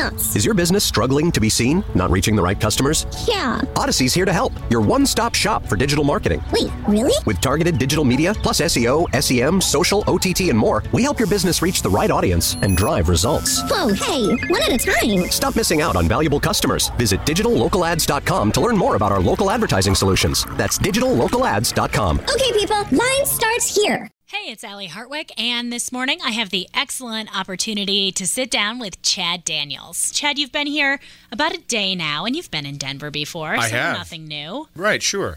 nuts. Is your business struggling to be seen? Not reaching the right customers? Yeah. Odyssey's here to help. Your one-stop shop for digital marketing. Wait, really? With targeted digital media, plus SEO, SEM, social, OTT, and more, we help your business reach the right audience and drive results. Whoa, hey, one at a time. Stop missing out on valuable customers. Visit digitallocalads.com to learn more about our local advertising solutions. That's digitallocalads.com. Okay, people, line starts here. Hey, it's Allie Hartwick, and this morning I have the excellent opportunity to sit down with Chad Daniels. Chad, you've been here about a day now, and you've been in Denver before, I so have. Nothing new. Right, sure.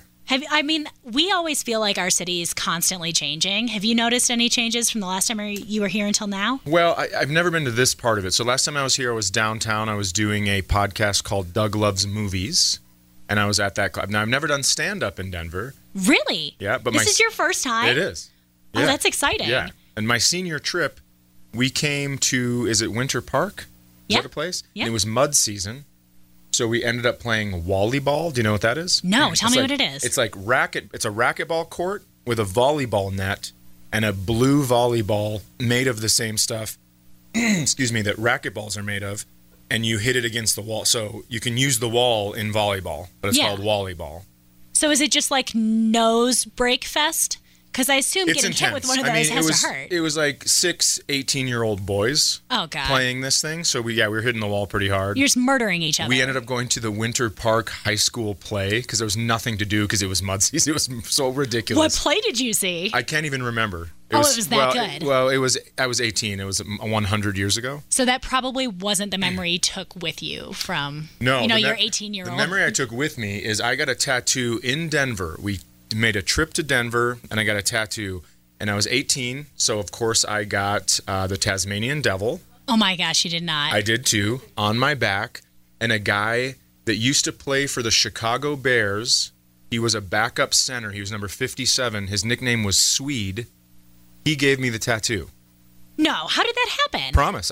We always feel like our city is constantly changing. Have you noticed any changes from the last time you were here until now? Well, I've never been to this part of it. So last time I was here, I was downtown. I was doing a podcast called Doug Loves Movies, and I was at that club. Now, I've never done stand-up in Denver. Really? Yeah, but this is your first time? It is. Oh, Yeah. that's exciting. Yeah. And my senior trip, we came to, is it Winter Park? Is that a place? Yeah. And it was mud season. So we ended up playing volleyball. Do you know what that is? No, tell me like, what it is. It's like it's a racquetball court with a volleyball net and a blue volleyball made of the same stuff, excuse me, that racquetballs are made of. And you hit it against the wall. So you can use the wall in volleyball, but it's called volleyball. So is it just like nose break fest? Because I assume It's getting intense. hit with one of those has to hurt. It was like 6 18-year-old boys playing this thing. So we were hitting the wall pretty hard. You're just murdering each other. We ended up going to the Winter Park High School play because there was nothing to do because it was mud season. It was so ridiculous. What play did you see? I can't even remember. It was that good. I was 18. It was 100 years ago. So that probably wasn't the memory you took with you from your 18-year-old. The memory I took with me is I got a tattoo in Denver. We made a trip to Denver and I got a tattoo. And I was 18, so of course I got the Tasmanian Devil. Oh my gosh, you did not. I did too, on my back. And a guy that used to play for the Chicago Bears, he was a backup center. He was number 57. His nickname was Swede. He gave me the tattoo. No, how did that happen? Promise.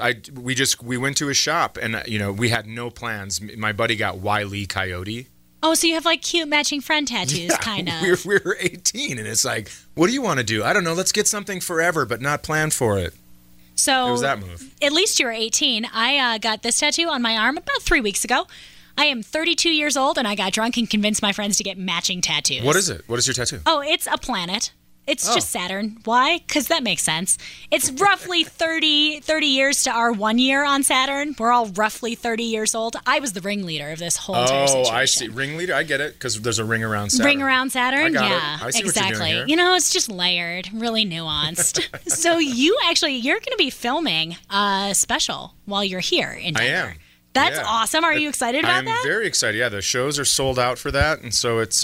We went to his shop and we had no plans. My buddy got Wile E. Coyote. Oh, so you have like cute matching friend tattoos, kind of. We were 18, and it's like, what do you want to do? I don't know. Let's get something forever, but not planned for it. So it was that move. At least you were 18. I got this tattoo on my arm about 3 weeks ago. I am 32 years old, and I got drunk and convinced my friends to get matching tattoos. What is it? What is your tattoo? Oh, it's a planet. It's just Saturn. Why? Because that makes sense. It's roughly 30 years to our 1 year on Saturn. We're all roughly 30 years old. I was the ringleader of this whole entire situation. Oh, I see. Ringleader? I get it, because there's a ring around Saturn. Ring around Saturn? I got yeah, it. I see exactly. What you're doing here. It's just layered, really nuanced. So you're going to be filming a special while you're here in Denver. I am. That's awesome. Are you excited about that? I'm very excited. Yeah, the shows are sold out for that, and so it's...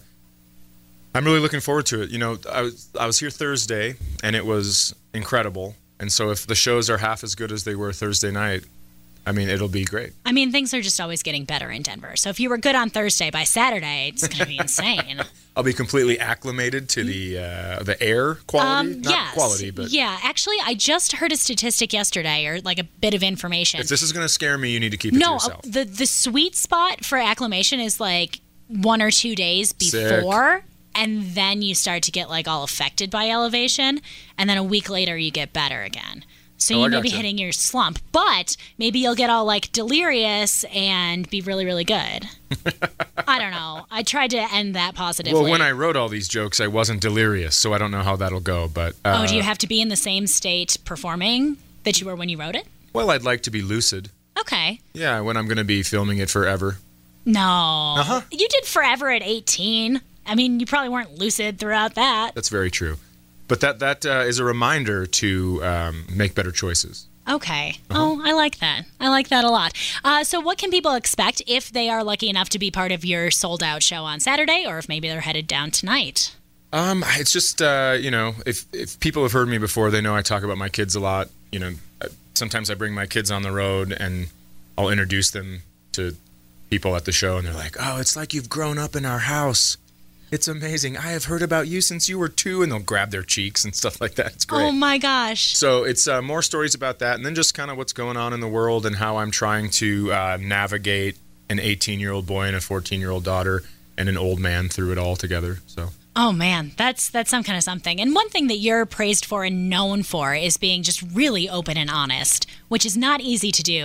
I'm really looking forward to it. I was here Thursday, and it was incredible. And so if the shows are half as good as they were Thursday night, it'll be great. Things are just always getting better in Denver. So if you were good on Thursday, by Saturday, it's going to be insane. I'll be completely acclimated to the air quality. Not quality, but... Yeah, actually, I just heard a statistic yesterday, or like a bit of information. If this is going to scare me, you need to keep it to yourself. No, the sweet spot for acclimation is like 1 or 2 days before... Sick. And then you start to get like all affected by elevation, and then a week later you get better again. So you may be hitting your slump, but maybe you'll get all like delirious and be really, really good. I don't know. I tried to end that positively. Well, when I wrote all these jokes, I wasn't delirious, so I don't know how that'll go. But do you have to be in the same state performing that you were when you wrote it? Well, I'd like to be lucid. Okay. Yeah, when I'm going to be filming it forever. No. You did forever at 18. You probably weren't lucid throughout that. That's very true. But that is a reminder to make better choices. Okay. Oh, I like that. I like that a lot. So what can people expect if they are lucky enough to be part of your sold-out show on Saturday, or if maybe they're headed down tonight? It's just, if people have heard me before, they know I talk about my kids a lot. Sometimes I bring my kids on the road, and I'll introduce them to people at the show, and they're like, oh, it's like you've grown up in our house. It's amazing. I have heard about you since you were 2, and they'll grab their cheeks and stuff like that. It's great. Oh, my gosh. So it's more stories about that, and then just kind of what's going on in the world and how I'm trying to navigate an 18-year-old boy and a 14-year-old daughter and an old man through it all together. So. Oh, man, that's some kind of something. And one thing that you're praised for and known for is being just really open and honest, which is not easy to do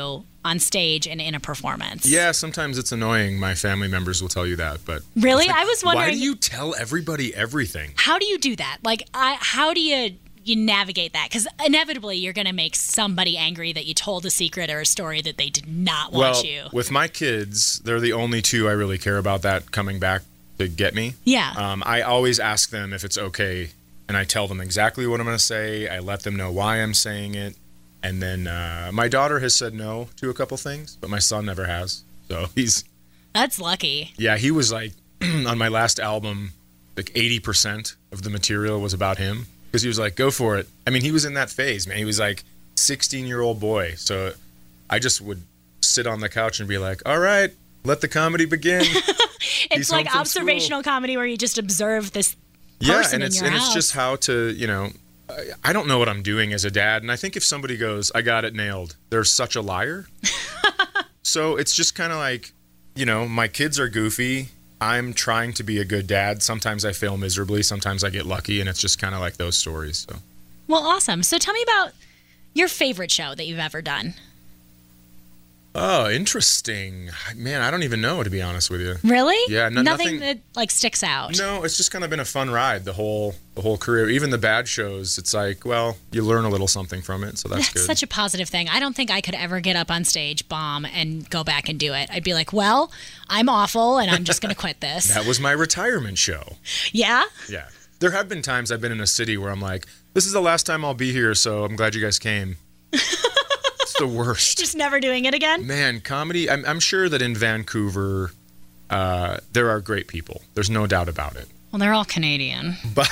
on stage and in a performance. Yeah, sometimes it's annoying. My family members will tell you that, but really, like, I was wondering, why do you tell everybody everything? How do you do that? Like, how do you navigate that? Because inevitably you're going to make somebody angry that you told a secret or a story that they did not want you. With my kids, they're the only two I really care about that coming back to get me. Yeah. I always ask them if it's okay, and I tell them exactly what I'm going to say. I let them know why I'm saying it. And then my daughter has said no to a couple things, but my son never has. So That's lucky. Yeah, he was like, on my last album, like 80% of the material was about him. Because he was like, go for it. I mean, he was in that phase, man. He was like 16-year-old boy. So I just would sit on the couch and be like, all right, let the comedy begin. It's like observational comedy where you just observe this person in your house. It's just how to, I don't know what I'm doing as a dad. And I think if somebody goes, I got it nailed, they're such a liar. So it's just kind of like, my kids are goofy. I'm trying to be a good dad. Sometimes I fail miserably. Sometimes I get lucky. And it's just kind of like those stories. So. Well, awesome. So tell me about your favorite show that you've ever done. Oh, interesting. Man, I don't even know, to be honest with you. Really? Yeah, nothing that like sticks out. No, it's just kind of been a fun ride the whole career. Even the bad shows, it's like, well, you learn a little something from it, so that's good. That's such a positive thing. I don't think I could ever get up on stage, bomb, and go back and do it. I'd be like, well, I'm awful, and I'm just going to quit this. That was my retirement show. Yeah? Yeah. There have been times I've been in a city where I'm like, this is the last time I'll be here, so I'm glad you guys came. The worst. Just never doing it again? Man, comedy, I'm sure that in Vancouver, there are great people. There's no doubt about it. Well, they're all Canadian. But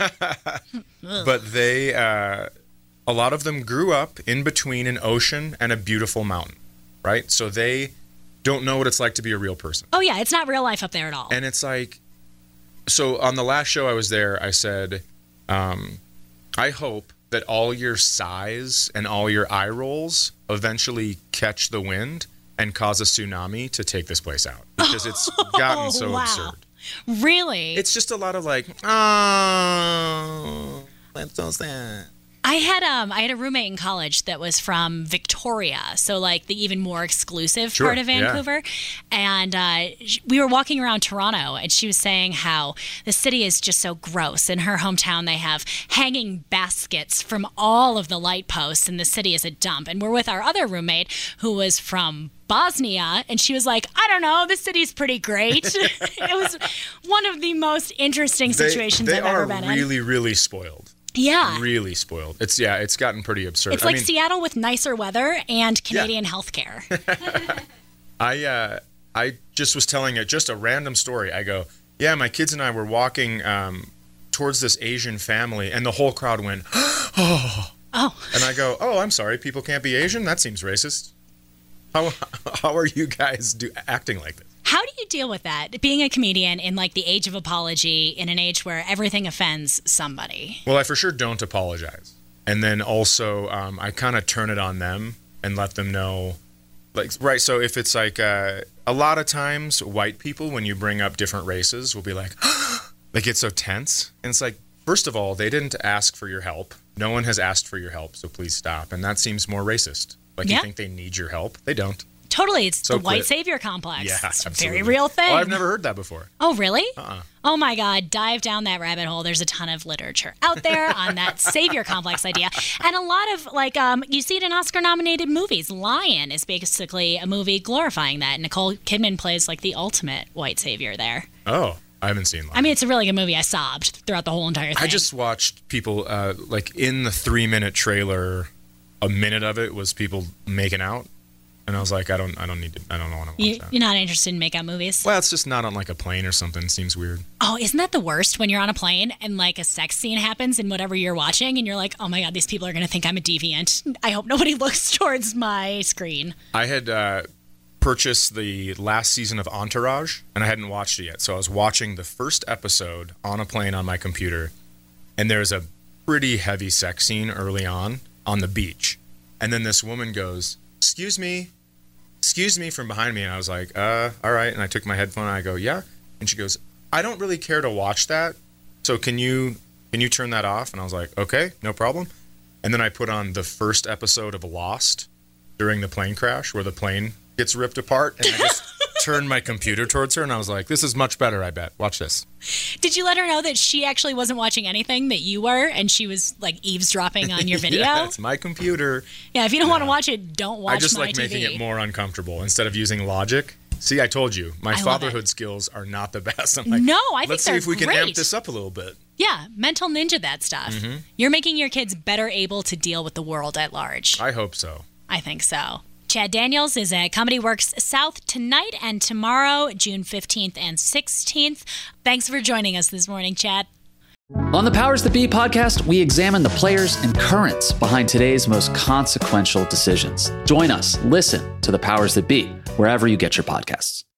they, a lot of them grew up in between an ocean and a beautiful mountain, right? So they don't know what it's like to be a real person. Oh, yeah, it's not real life up there at all. And it's like, so on the last show I was there, I said, I hope that all your sighs and all your eye rolls eventually catch the wind and cause a tsunami to take this place out. Because it's gotten so absurd. Really? It's just a lot of like, oh, that's so sad. I had a roommate in college that was from Victoria, so like the even more exclusive part of Vancouver. Yeah. And we were walking around Toronto, and she was saying how the city is just so gross. In her hometown, they have hanging baskets from all of the light posts, and the city is a dump. And we're with our other roommate who was from Bosnia, and she was like, I don't know, this city's pretty great. It was one of the most interesting situations I've ever been in. They are really, really spoiled. Yeah. Really spoiled. It's gotten pretty absurd. It's like Seattle with nicer weather and Canadian healthcare. I just was telling just a random story. I go, yeah, my kids and I were walking towards this Asian family, and the whole crowd went, oh. And I go, oh, I'm sorry, people can't be Asian? That seems racist. How are you guys acting like this? How do you deal with that, being a comedian in like the age of apology, in an age where everything offends somebody? Well, I for sure don't apologize. And then also I kind of turn it on them and let them know, like, right, so if it's like a lot of times white people, when you bring up different races, will be like, they get so tense. And it's like, first of all, they didn't ask for your help. No one has asked for your help, so please stop. And that seems more racist. Like, you think they need your help? They don't. Totally. It's the white savior complex. Yeah, it's a absolutely. very real thing. Oh, I've never heard that before. Oh, really? Uh-uh. Oh, my God. Dive down that rabbit hole. There's a ton of literature out there on that savior complex idea. And a lot of, like, you see it in Oscar-nominated movies. Lion is basically a movie glorifying that. Nicole Kidman plays, like, the ultimate white savior there. Oh, I haven't seen Lion. I mean, it's a really good movie. I sobbed throughout the whole entire thing. I just watched people, like, in the 3-minute trailer, a minute of it was people making out. And I was like, I don't want to watch that. You're not interested in make-out movies? Well, it's just not on like a plane or something. It seems weird. Oh, isn't that the worst when you're on a plane and like a sex scene happens in whatever you're watching and you're like, oh my God, these people are going to think I'm a deviant. I hope nobody looks towards my screen. I had purchased the last season of Entourage and I hadn't watched it yet. So I was watching the first episode on a plane on my computer, and there's a pretty heavy sex scene early on the beach. And then this woman goes, excuse me, from behind me. And I was like, all right. And I took my headphone and I go, yeah. And she goes, I don't really care to watch that. So can you turn that off? And I was like, okay, no problem. And then I put on the first episode of Lost. during the plane crash where the plane gets ripped apart. And I just turned my computer towards her and I was like, this is much better, I bet. Watch this. Did you let her know that she actually wasn't watching anything, that you were, and she was like eavesdropping on your video? Yeah, it's my computer. Yeah, if you don't want to watch it, don't watch my TV. I just like making it more uncomfortable instead of using logic. See, I told you, my fatherhood skills are not the best. I'm like, no, I think let's see they're if we can great. amp this up a little bit. Yeah, mental ninja that stuff. Mm-hmm. You're making your kids better able to deal with the world at large. I hope so. I think so. Chad Daniels is at Comedy Works South tonight and tomorrow, June 15th and 16th. Thanks for joining us this morning, Chad. On the Powers That Be podcast, we examine the players and currents behind today's most consequential decisions. Join us. Listen to the Powers That Be wherever you get your podcasts.